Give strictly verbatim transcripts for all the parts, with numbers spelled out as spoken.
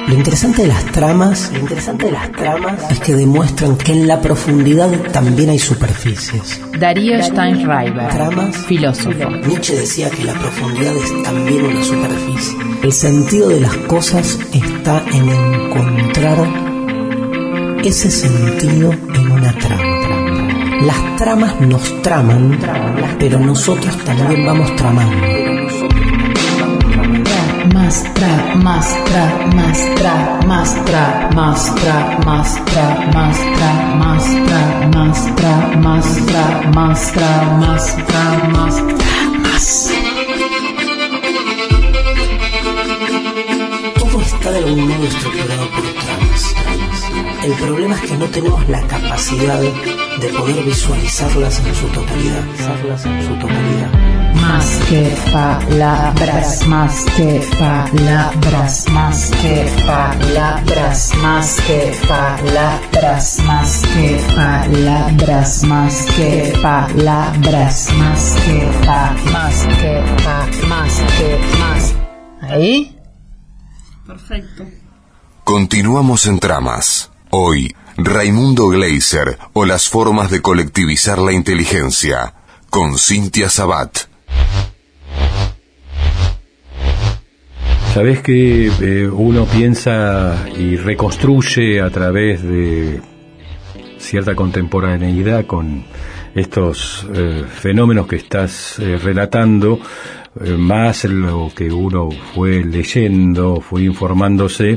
Lo interesante de las tramas, lo interesante de las tramas es que demuestran que en la profundidad también hay superficies. Darío Steinschreiber, Tramas, filósofo. Nietzsche decía que la profundidad es también una superficie. El sentido de las cosas está en encontrar ese sentido en una trama. Las tramas nos traman, pero nosotros también vamos tramando. Más tra, más tra, más tra, más tra, más tra, más tra, más tra, más tra, más tra, más tra, más tra, más tra, más tra, más. Todo está de algún modo estructurado por tramas. El problema es que no tenemos la capacidad de poder visualizarlas en su totalidad. Visualizarlas en su totalidad. Más que palabras, más que palabras, más que palabras, más que palabras, más que palabras, más que palabras, más que pa, más que pa, más que más. ¿Ahí? Perfecto. Continuamos en Tramas. Hoy, Raimundo Gleiser o las formas de colectivizar la inteligencia, con Cintia Sabat. Sabés que eh, uno piensa y reconstruye a través de cierta contemporaneidad con estos eh, fenómenos que estás eh, relatando, eh, más lo que uno fue leyendo, fue informándose,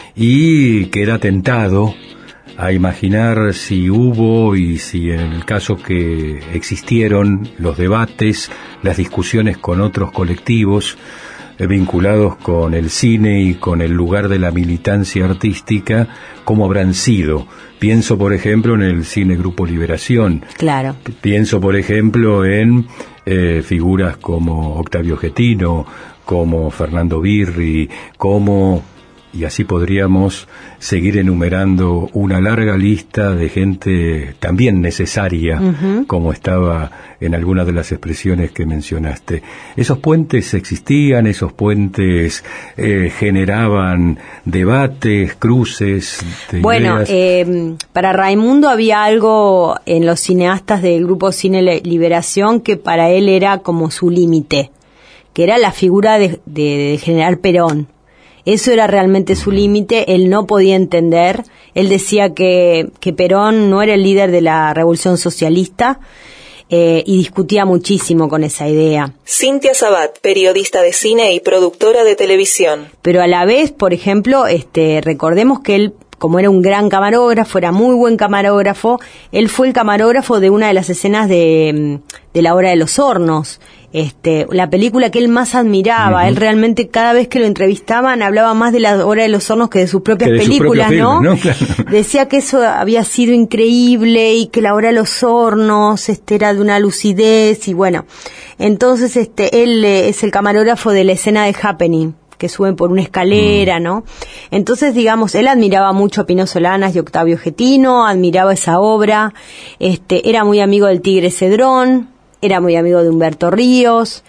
y queda tentado a imaginar si hubo y si en el caso que existieron los debates, las discusiones con otros colectivos eh, vinculados con el cine y con el lugar de la militancia artística, cómo habrán sido. Pienso, por ejemplo, en el Cine Grupo Liberación. Claro. Pienso, por ejemplo, en eh, figuras como Octavio Getino, como Fernando Birri, como... y así podríamos seguir enumerando una larga lista de gente también necesaria, uh-huh. como estaba en algunas de las expresiones que mencionaste. Esos puentes existían, esos puentes eh, generaban debates, cruces de Bueno, ideas. Eh, para Raimundo había algo en los cineastas del grupo Cine Liberación que para él era como su límite, que era la figura de, de, de General Perón. Eso era realmente su límite, él no podía entender, él decía que, que Perón no era el líder de la revolución socialista eh, y discutía muchísimo con esa idea. Cintia Sabat, periodista de cine y productora de televisión. Pero a la vez, por ejemplo, este, recordemos que él, como era un gran camarógrafo, era muy buen camarógrafo, él fue el camarógrafo de una de las escenas de, de La Hora de los Hornos. Este, la película que él más admiraba, uh-huh. él realmente cada vez que lo entrevistaban hablaba más de La Hora de los Hornos que de sus propias de películas, sus ¿no? Filmes, ¿no? Claro. Decía que eso había sido increíble y que La Hora de los Hornos este, era de una lucidez y bueno, entonces este, él eh, es el camarógrafo de la escena de Happening, que suben por una escalera, ¿no? Entonces, digamos, él admiraba mucho a Pino Solanas y Octavio Getino, admiraba esa obra, este, era muy amigo del Tigre Cedrón, era muy amigo de Humberto Ríos.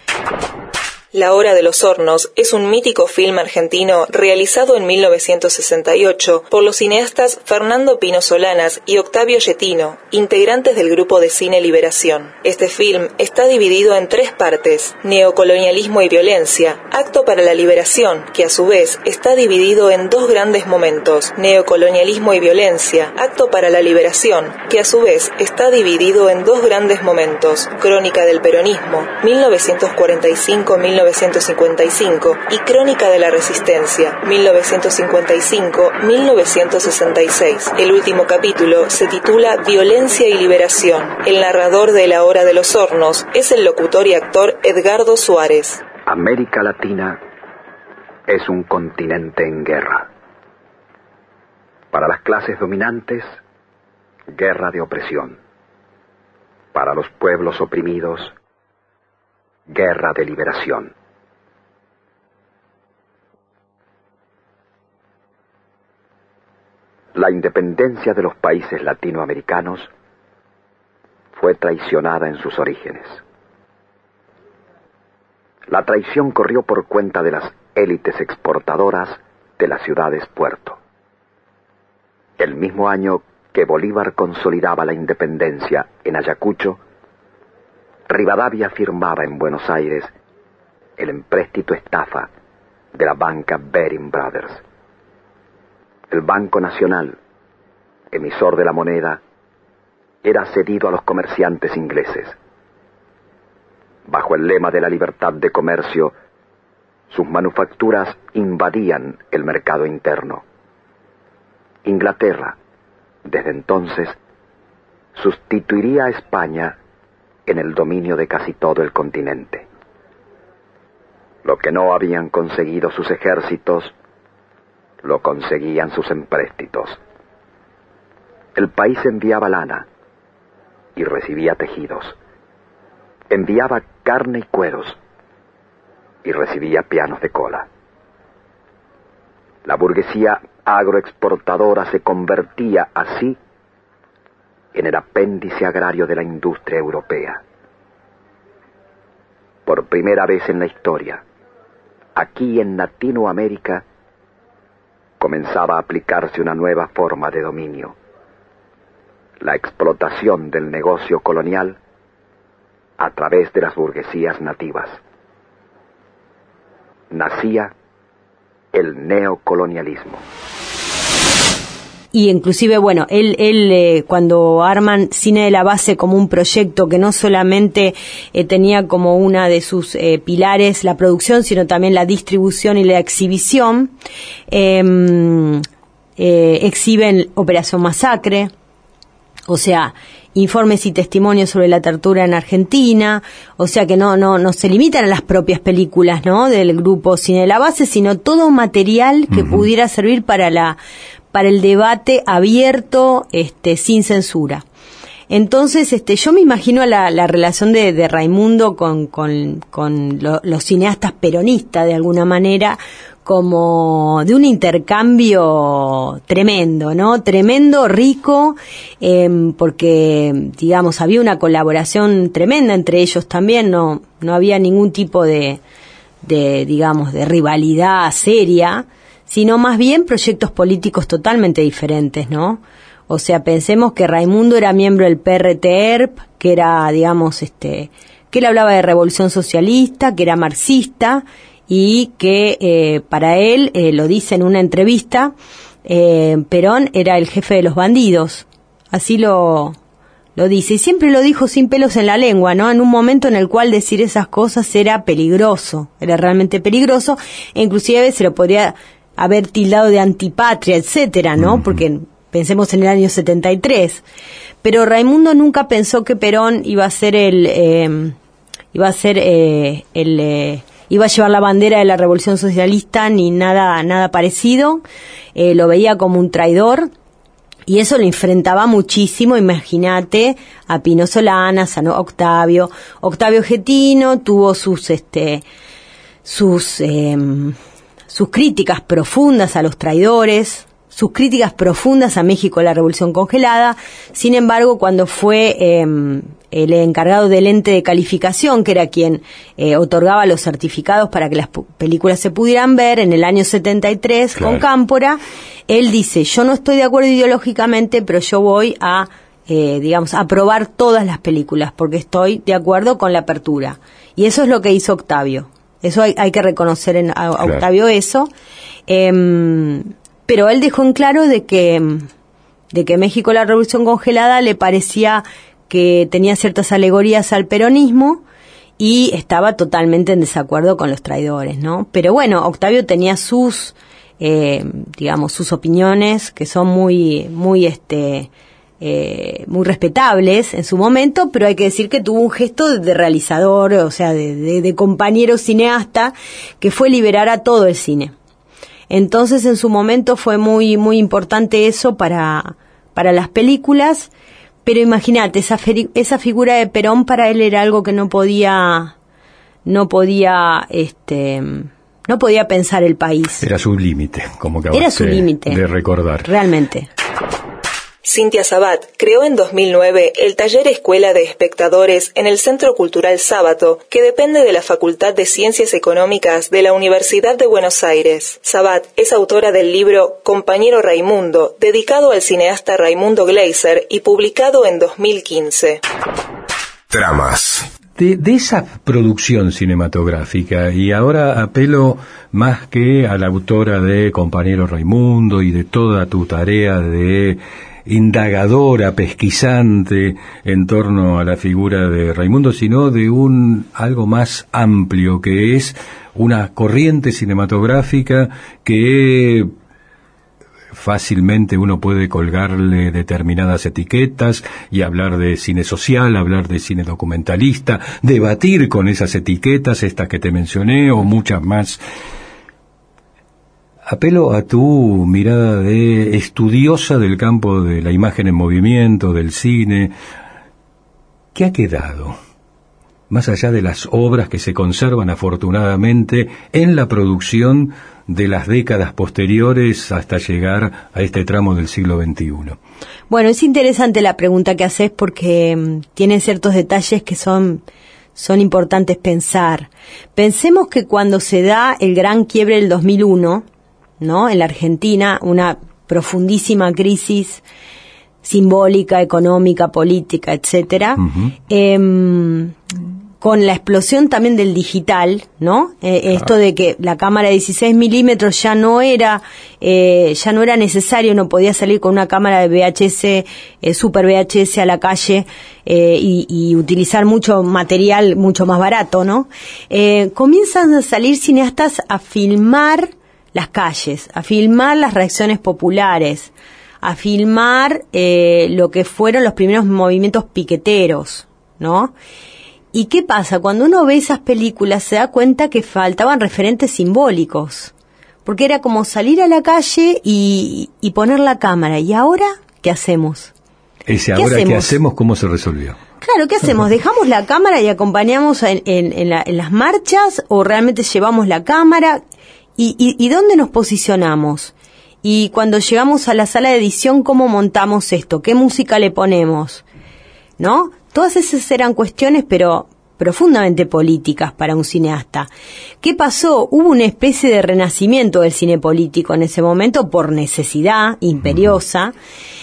La Hora de los Hornos es un mítico film argentino realizado en mil novecientos sesenta y ocho por los cineastas Fernando Pino Solanas y Octavio Getino, integrantes del grupo de Cine Liberación. Este film está dividido en tres partes: neocolonialismo y violencia, acto para la liberación, que a su vez está dividido en dos grandes momentos: neocolonialismo y violencia, acto para la liberación, que a su vez está dividido en dos grandes momentos: crónica del peronismo, mil novecientos cuarenta y cinco a mil novecientos cincuenta y cinco, y Crónica de la Resistencia, mil novecientos cincuenta y cinco a mil novecientos sesenta y seis. El último capítulo se titula Violencia y Liberación. El narrador de La Hora de los Hornos es el locutor y actor Edgardo Suárez. América Latina es un continente en guerra. Para las clases dominantes, guerra de opresión. Para los pueblos oprimidos, guerra de liberación. La independencia de los países latinoamericanos fue traicionada en sus orígenes. La traición corrió por cuenta de las élites exportadoras de las ciudades puerto. El mismo año que Bolívar consolidaba la independencia en Ayacucho, Rivadavia firmaba en Buenos Aires el empréstito estafa de la banca Baring Brothers. El Banco Nacional, emisor de la moneda, era cedido a los comerciantes ingleses. Bajo el lema de la libertad de comercio, sus manufacturas invadían el mercado interno. Inglaterra, desde entonces, sustituiría a España en el dominio de casi todo el continente. Lo que no habían conseguido sus ejércitos, lo conseguían sus empréstitos. El país enviaba lana y recibía tejidos. Enviaba carne y cueros y recibía pianos de cola. La burguesía agroexportadora se convertía así en el apéndice agrario de la industria europea. Por primera vez en la historia, aquí en Latinoamérica, comenzaba a aplicarse una nueva forma de dominio: la explotación del negocio colonial a través de las burguesías nativas. Nacía el neocolonialismo. Y inclusive, bueno, él, él eh, cuando arman Cine de la Base como un proyecto que no solamente eh, tenía como una de sus eh, pilares la producción, sino también la distribución y la exhibición, eh, eh, exhiben Operación Masacre, o sea, informes y testimonios sobre la tortura en Argentina, o sea que no no no se limitan a las propias películas, ¿no?, del grupo Cine de la Base, sino todo material que uh-huh. pudiera servir para la para el debate abierto, este, sin censura. Entonces, este, yo me imagino la, la relación de, de Raimundo con, con, con lo, los cineastas peronistas, de alguna manera, como de un intercambio tremendo, ¿no? Tremendo, rico, eh, porque, digamos, había una colaboración tremenda entre ellos también, no, no había ningún tipo de, de, digamos, de rivalidad seria, sino más bien proyectos políticos totalmente diferentes, ¿no? O sea, pensemos que Raimundo era miembro del P R T E R P, que era, digamos, este, que él hablaba de revolución socialista, que era marxista, y que eh, para él, eh, lo dice en una entrevista, eh, Perón era el jefe de los bandidos. Así lo, lo dice. Y siempre lo dijo sin pelos en la lengua, ¿no? En un momento en el cual decir esas cosas era peligroso, era realmente peligroso, e inclusive se lo podría haber tildado de antipatria, etcétera, ¿no? Porque pensemos en el año setenta y tres. Pero Raimundo nunca pensó que Perón iba a ser el, eh, iba a ser eh, el, eh, iba a llevar la bandera de la revolución socialista, ni nada, nada parecido. Eh, lo veía como un traidor. Y eso lo enfrentaba muchísimo, imagínate, a Pino Solanas, a Octavio. Octavio Getino tuvo sus, este, sus, eh, sus críticas profundas a los traidores, sus críticas profundas a México, la Revolución Congelada. Sin embargo, cuando fue eh, el encargado del ente de calificación, que era quien eh, otorgaba los certificados para que las pu- películas se pudieran ver, en el año setenta y tres, claro, con Cámpora, él dice, yo no estoy de acuerdo ideológicamente, pero yo voy a, eh, digamos, aprobar todas las películas, porque estoy de acuerdo con la apertura. Y eso es lo que hizo Octavio. Eso hay, hay que reconocer en, a, a Octavio, claro, eso. Eh, pero él dejó en claro de que, de que México, la Revolución Congelada, le parecía que tenía ciertas alegorías al peronismo y estaba totalmente en desacuerdo con los traidores, ¿no? Pero bueno, Octavio tenía sus, eh, digamos, sus opiniones, que son muy, muy, este, eh, muy respetables en su momento, pero hay que decir que tuvo un gesto de realizador, o sea, de, de, de compañero cineasta, que fue liberar a todo el cine. Entonces, en su momento fue muy, muy importante eso para, para las películas, pero imagínate, esa, feri- esa figura de Perón para él era algo que no podía, no podía, este, no podía pensar el país. Era su límite, como que era su límite de recordar. Realmente. Cintia Sabat creó en dos mil nueve el taller Escuela de Espectadores en el Centro Cultural Sábato, que depende de la Facultad de Ciencias Económicas de la Universidad de Buenos Aires. Sabat es autora del libro Compañero Raimundo, dedicado al cineasta Raimundo Gleiser y publicado en dos mil quince. Tramas. De, de esa producción cinematográfica, y ahora apelo más que a la autora de Compañero Raimundo y de toda tu tarea de indagadora, pesquisante en torno a la figura de Raimundo, sino de un algo más amplio, que es una corriente cinematográfica que fácilmente uno puede colgarle determinadas etiquetas y hablar de cine social, hablar de cine documentalista, debatir con esas etiquetas, estas que te mencioné, o muchas más. Apelo a tu mirada de estudiosa del campo de la imagen en movimiento, del cine. ¿Qué ha quedado? Más allá de las obras que se conservan afortunadamente en la producción de las décadas posteriores hasta llegar a este tramo del siglo veintiuno. Bueno, es interesante la pregunta que haces porque um, tiene ciertos detalles que son, son importantes pensar. Pensemos que cuando se da el gran quiebre del dos mil uno, ¿no?, en la Argentina, una profundísima crisis simbólica, económica, política, etcétera, uh-huh. eh, con la explosión también del digital, ¿no? Eh, claro. Esto de que la cámara de dieciséis milímetros ya no era, eh, ya no era necesario, uno podía salir con una cámara de V H S, eh, super V H S a la calle, eh, y, y utilizar mucho material mucho más barato, ¿no? Eh, comienzan a salir cineastas a filmar las calles, a filmar las reacciones populares, a filmar eh, lo que fueron los primeros movimientos piqueteros, ¿no? ¿Y qué pasa? Cuando uno ve esas películas se da cuenta que faltaban referentes simbólicos, porque era como salir a la calle y, y poner la cámara. ¿Y ahora qué hacemos? Ese ahora qué hacemos, ¿cómo se resolvió? Claro, ¿qué hacemos? ¿Dejamos la cámara y acompañamos en, en, en, la, en las marchas o realmente llevamos la cámara? ¿Y, y, y dónde nos posicionamos? Y cuando llegamos a la sala de edición, ¿cómo montamos esto? ¿Qué música le ponemos? ¿No? Todas esas eran cuestiones, pero profundamente políticas para un cineasta. ¿Qué pasó? Hubo una especie de renacimiento del cine político en ese momento por necesidad imperiosa.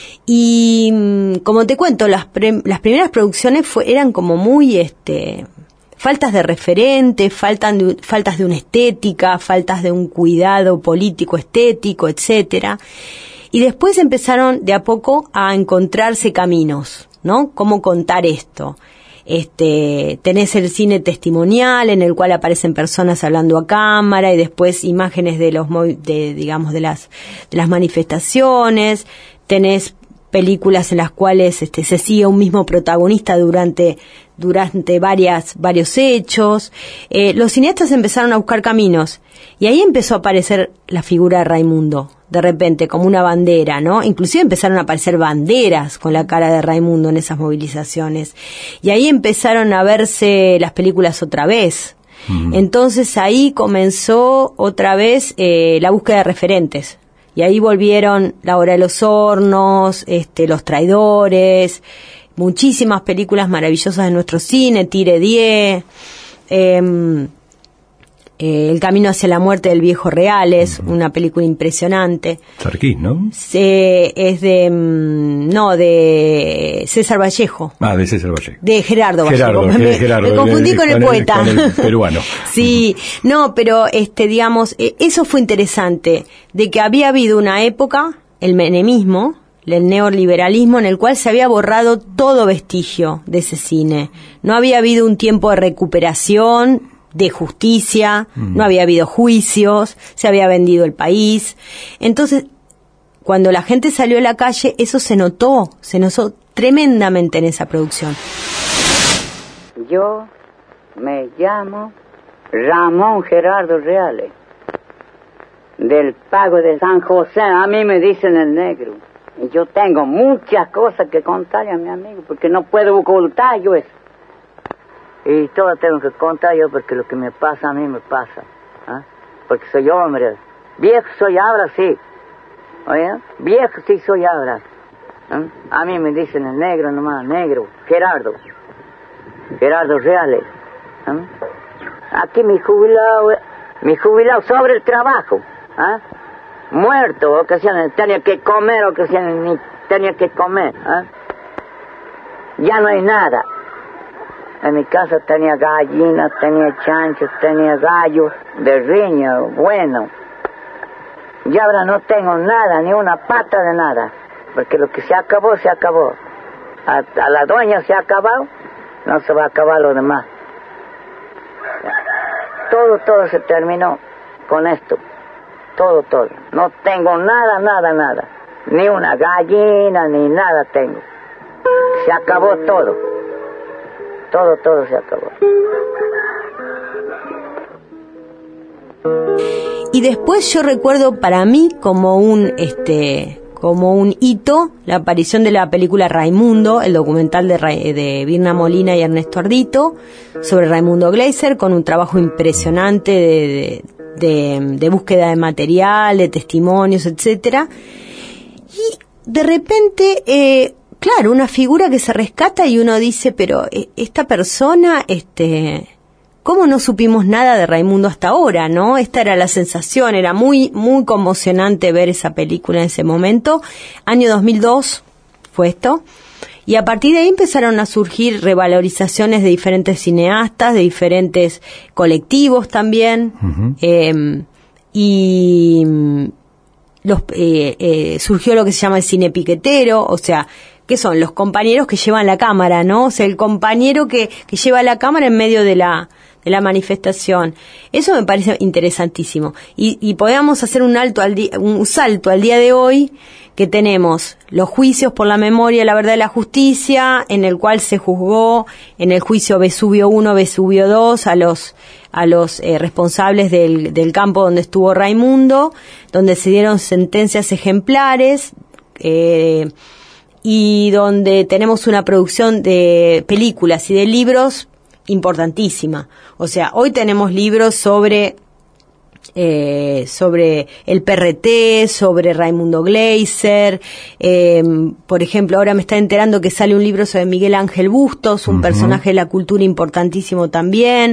Y como te cuento, las, pre- las primeras producciones fue, eran como muy este faltas de referente, faltan de, faltas de una estética, faltas de un cuidado político, estético, etcétera. Y después empezaron de a poco a encontrarse caminos, ¿no? ¿Cómo contar esto? Este, tenés el cine testimonial en el cual aparecen personas hablando a cámara y después imágenes de los de, digamos de las de las manifestaciones. Tenés películas en las cuales este se sigue un mismo protagonista durante durante varias varios hechos. Eh, los cineastas empezaron a buscar caminos y ahí empezó a aparecer la figura de Raimundo, de repente, como una bandera, ¿no? Inclusive empezaron a aparecer banderas con la cara de Raimundo en esas movilizaciones. Y ahí empezaron a verse las películas otra vez. Mm. Entonces ahí comenzó otra vez eh, la búsqueda de referentes. Y ahí volvieron La Hora de los Hornos, este, Los Traidores, muchísimas películas maravillosas de nuestro cine, Tire Die, eh, Eh, El Camino hacia la Muerte del Viejo Reales, uh-huh. una película impresionante. Sarquís, ¿no? Se, es de, no, de César Vallejo. Ah, de César Vallejo. De Gerardo Vallejo. Gerardo, me, Gerardo, me confundí con, con el poeta. Con el peruano. Sí, uh-huh. no, pero este, digamos, eso fue interesante, de que había habido una época, el menemismo, el neoliberalismo, en el cual se había borrado todo vestigio de ese cine. No había habido un tiempo de recuperación, de justicia, mm. no había habido juicios, se había vendido el país. Entonces, cuando la gente salió a la calle, eso se notó, se notó tremendamente en esa producción. Yo me llamo Ramón Gerardo Reales, del Pago de San José, a mí me dicen el negro. Y yo tengo muchas cosas que contarle a mi amigo, porque no puedo ocultar yo eso. Y todo tengo que contar yo porque lo que me pasa a mí me pasa. ¿eh? Porque soy hombre. Viejo soy ahora, sí. ¿Oye? Viejo sí soy ahora. ¿eh? A mí me dicen el negro nomás, negro, Gerardo. Gerardo Reales. ¿eh? Aquí mi jubilado, mi jubilado sobre el trabajo. ¿eh? Muerto, ocasiones, tenía que comer, ocasiones ni tenía que comer. ¿eh? Ya no hay nada. En mi casa tenía gallinas, tenía chanchos, tenía gallos de riña, bueno. Y ahora no tengo nada, ni una pata de nada. Porque lo que se acabó, se acabó. A, a la dueña se ha acabado, no se va a acabar lo demás. Todo, todo se terminó con esto. Todo, todo. No tengo nada, nada, nada. Ni una gallina, ni nada tengo. Se acabó todo. Todo, todo se acabó. Y después yo recuerdo para mí como un este como un hito la aparición de la película Raimundo, el documental de, Ra- de Virna Molina y Ernesto Ardito sobre Raimundo Gleiser, con un trabajo impresionante de, de, de, de búsqueda de material, de testimonios, etcétera. Y de repente, eh, claro, una figura que se rescata y uno dice, pero esta persona, este, ¿cómo no supimos nada de Raimundo hasta ahora, no? Esta era la sensación, era muy, muy conmocionante ver esa película en ese momento. Año dos mil dos fue esto. Y a partir de ahí empezaron a surgir revalorizaciones de diferentes cineastas, de diferentes colectivos también. Uh-huh. Eh, y los, eh, eh, surgió lo que se llama el cine piquetero, o sea, que son los compañeros que llevan la cámara, ¿no? O sea, el compañero que, que lleva la cámara en medio de la de la manifestación. Eso me parece interesantísimo. Y, y podemos hacer un alto al día, un salto al día de hoy, que tenemos los juicios por la memoria, la verdad y la justicia, en el cual se juzgó en el juicio Vesubio uno, Vesubio dos a los a los eh, responsables del, del campo donde estuvo Raimundo, donde se dieron sentencias ejemplares, eh, y donde tenemos una producción de películas y de libros importantísima. O sea, hoy tenemos libros sobre eh, sobre el P R T, sobre Raimundo Gleiser, eh, por ejemplo, ahora me está enterando que sale un libro sobre Miguel Ángel Bustos, un uh-huh. personaje de la cultura importantísimo también.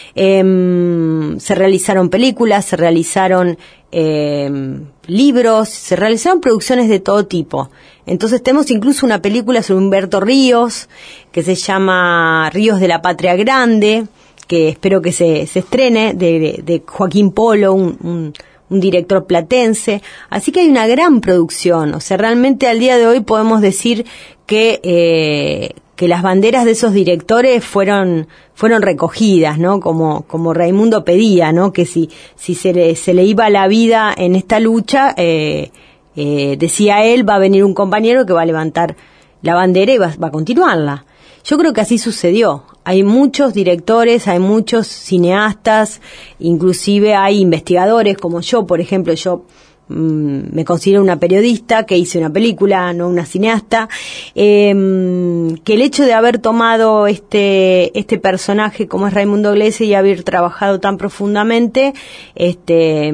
Eh, se realizaron películas, se realizaron eh, libros, se realizaron producciones de todo tipo. Entonces tenemos incluso una película sobre Humberto Ríos, que se llama Ríos de la Patria Grande, que espero que se, se estrene, de, de, de Joaquín Polo, un, un, un director platense. Así que hay una gran producción. O sea, realmente al día de hoy podemos decir que eh, que las banderas de esos directores fueron fueron recogidas, ¿no? Como como Raimundo pedía, ¿no? Que si si se le se le iba la vida en esta lucha, eh, eh, decía él, va a venir un compañero que va a levantar la bandera y va, va a continuarla. Yo creo que así sucedió. Hay muchos directores, hay muchos cineastas, inclusive hay investigadores como yo, por ejemplo, yo mmm, me considero una periodista que hice una película, no una cineasta, eh, que el hecho de haber tomado este este personaje como es Raimundo Gleiser y haber trabajado tan profundamente, este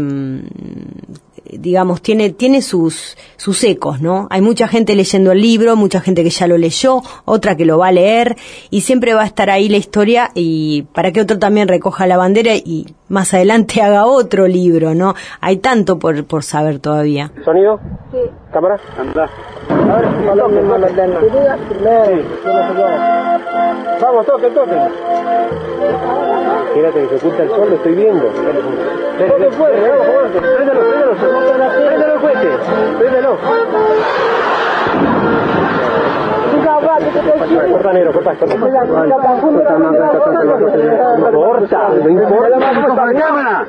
digamos, tiene tiene sus sus ecos, ¿no? Hay mucha gente leyendo el libro, mucha gente que ya lo leyó, otra que lo va a leer, y siempre va a estar ahí la historia, y para que otro también recoja la bandera y más adelante haga otro libro, ¿no? Hay tanto por por saber todavía. ¿Sonido? Sí. ¿Cámara? Anda. A ver, si no, toque, toque. Vamos, toque, toque. Fíjate que se oculta el sol, lo estoy viendo. No te puede, préndelo, préndelo, préndelo el cohete, préndelo. Corta, negro, corta, corta. No importa, no importa. ¡La cámara!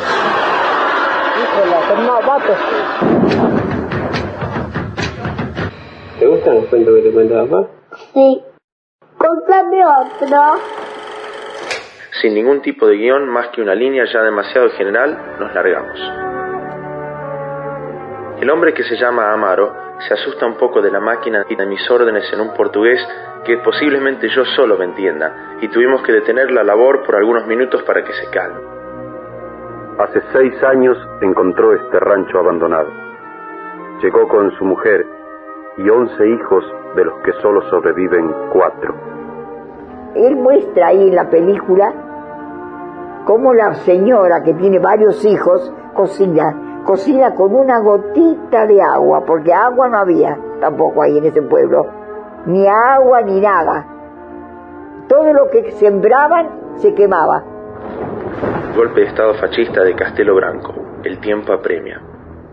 ¿Te gustan los cuentos que te cuenta papá? Sí. Contame otro. Sin ningún tipo de guión más que una línea ya demasiado general, nos largamos. El hombre, que se llama Amaro, se asusta un poco de la máquina y de mis órdenes en un portugués que posiblemente yo solo me entienda, y tuvimos que detener la labor por algunos minutos para que se calme. Hace seis años encontró este rancho abandonado. Llegó con su mujer y once hijos, de los que solo sobreviven cuatro. Él muestra ahí en la película cómo la señora que tiene varios hijos cocina, cocina con una gotita de agua, porque agua no había tampoco ahí en ese pueblo, ni agua ni nada. Todo lo que sembraban se quemaba. Golpe de Estado fascista de Castelo Branco. El tiempo apremia.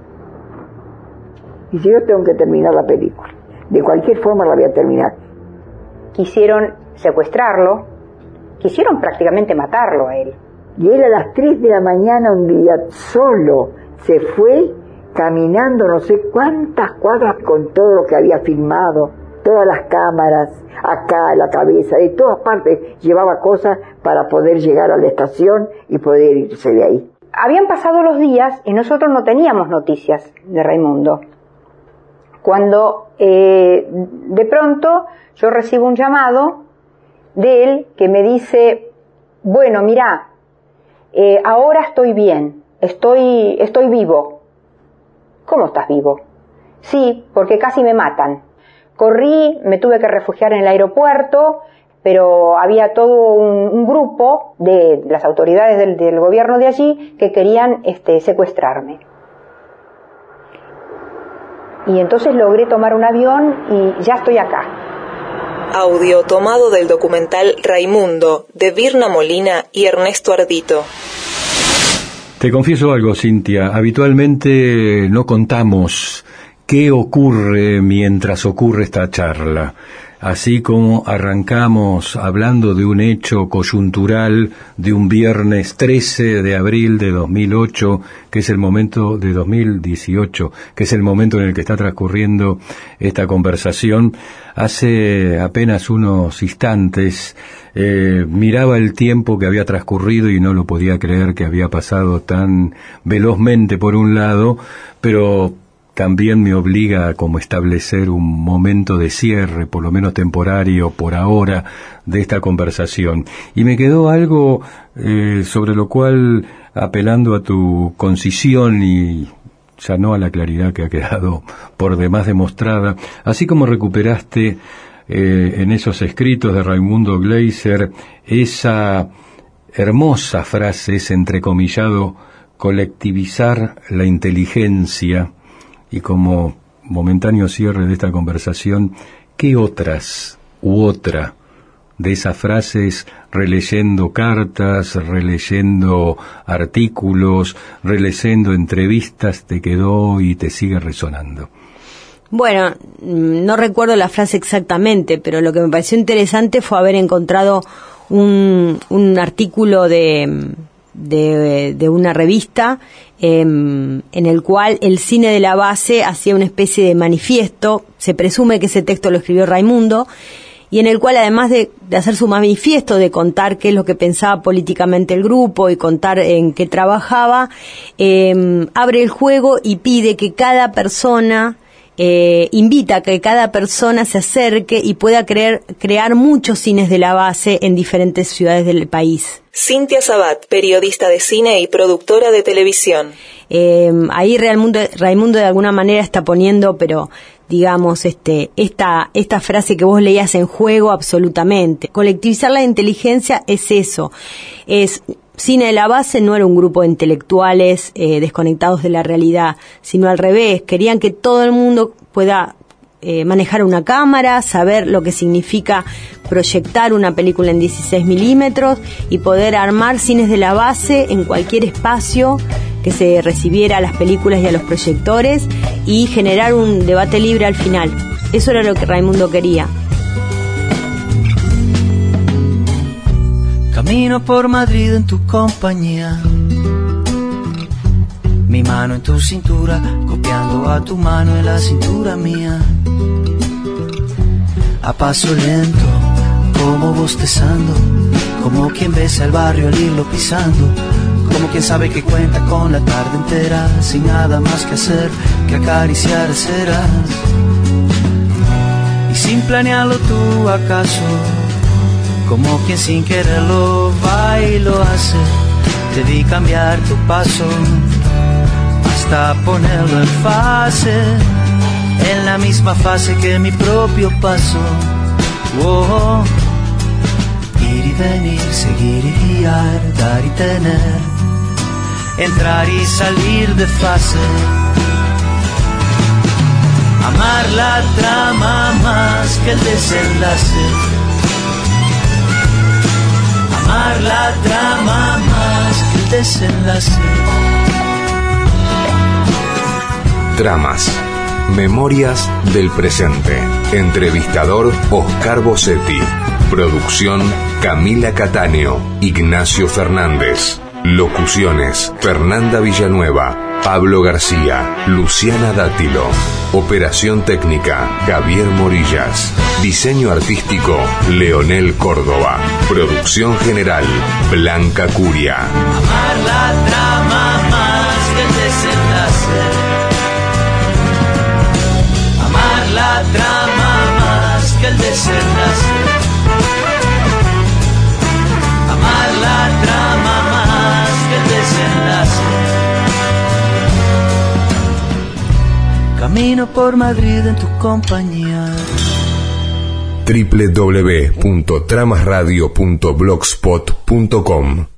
Y si yo tengo que terminar la película, de cualquier forma la voy a terminar. Quisieron secuestrarlo, quisieron prácticamente matarlo a él. Y él a las tres de la mañana un día solo se fue caminando no sé cuántas cuadras con todo lo que había filmado, todas las cámaras, acá, la cabeza, de todas partes llevaba cosas para poder llegar a la estación y poder irse de ahí. Habían pasado los días y nosotros no teníamos noticias de Raimundo. Cuando eh, de pronto yo recibo un llamado de él que me dice, bueno, mirá, eh, ahora estoy bien, estoy, estoy vivo. ¿Cómo estás vivo? Sí, porque casi me matan. Corrí, me tuve que refugiar en el aeropuerto, pero había todo un, un grupo de las autoridades del, del gobierno de allí que querían este, secuestrarme. Y entonces logré tomar un avión y ya estoy acá. Audio tomado del documental Raimundo, de Virna Molina y Ernesto Ardito. Te confieso algo, Cintia. Habitualmente no contamos qué ocurre mientras ocurre esta charla. Así como arrancamos hablando de un hecho coyuntural de un viernes trece de abril de dos mil ocho, que es el momento de dos mil dieciocho, que es el momento en el que está transcurriendo esta conversación, hace apenas unos instantes eh, miraba el tiempo que había transcurrido y no lo podía creer que había pasado tan velozmente por un lado, pero también me obliga a como establecer un momento de cierre, por lo menos temporario, por ahora, de esta conversación. Y me quedó algo eh, sobre lo cual, apelando a tu concisión y ya no a la claridad que ha quedado por demás demostrada, así como recuperaste eh, en esos escritos de Raimundo Gleiser esa hermosa frase, ese entrecomillado, colectivizar la inteligencia. Y como momentáneo cierre de esta conversación, ¿qué otras u otra de esas frases, releyendo cartas, releyendo artículos, releyendo entrevistas, te quedó y te sigue resonando? Bueno, no recuerdo la frase exactamente, pero lo que me pareció interesante fue haber encontrado un, un artículo de... De, de una revista eh, en el cual el cine de la base hacía una especie de manifiesto. Se presume que ese texto lo escribió Raimundo, y en el cual, además de, de hacer su manifiesto, de contar qué es lo que pensaba políticamente el grupo y contar en qué trabajaba, eh, abre el juego y pide que cada persona Eh, invita a que cada persona se acerque y pueda creer, crear muchos cines de la base en diferentes ciudades del país. Cintia Sabat, periodista de cine y productora de televisión. Eh, ahí Raimundo, Raimundo de alguna manera está poniendo, pero digamos, este, esta, esta frase que vos leías en juego absolutamente. Colectivizar la inteligencia es eso, es... Cine de la base no era un grupo de intelectuales eh, desconectados de la realidad, sino al revés, querían que todo el mundo pueda eh, manejar una cámara, saber lo que significa proyectar una película en dieciséis milímetros y poder armar cines de la base en cualquier espacio que se recibiera a las películas y a los proyectores y generar un debate libre al final. Eso era lo que Raimundo quería. Camino por Madrid en tu compañía, mi mano en tu cintura, copiando a tu mano en la cintura mía. A paso lento, como bostezando, como quien besa el barrio al irlo pisando, como quien sabe que cuenta con la tarde entera, sin nada más que hacer que acariciar ceras. Y sin planearlo tú acaso, como quien sin quererlo va y lo hace, te vi cambiar tu paso hasta ponerlo en fase. en la misma fase que mi propio paso. Oh, ir y venir, seguir y guiar, dar y tener, entrar y salir de fase. Amar la trama más que el desenlace. Amar la trama más que el desenlace. Tramas. Memorias del presente. Entrevistador Oscar Bossetti. Producción Camila Cattaneo, Ignacio Fernández. Locuciones Fernanda Villanueva, Pablo García, Luciana Dátilo. Operación técnica Javier Morillas. Diseño artístico Leonel Córdoba. Producción general Blanca Curia. Amar la trama más que el desenlace. Amar la trama más que el desenlace. Amar la trama más que el desenlace. Camino por Madrid en tu compañía. doble u doble u doble u punto tramas radio punto blogspot punto com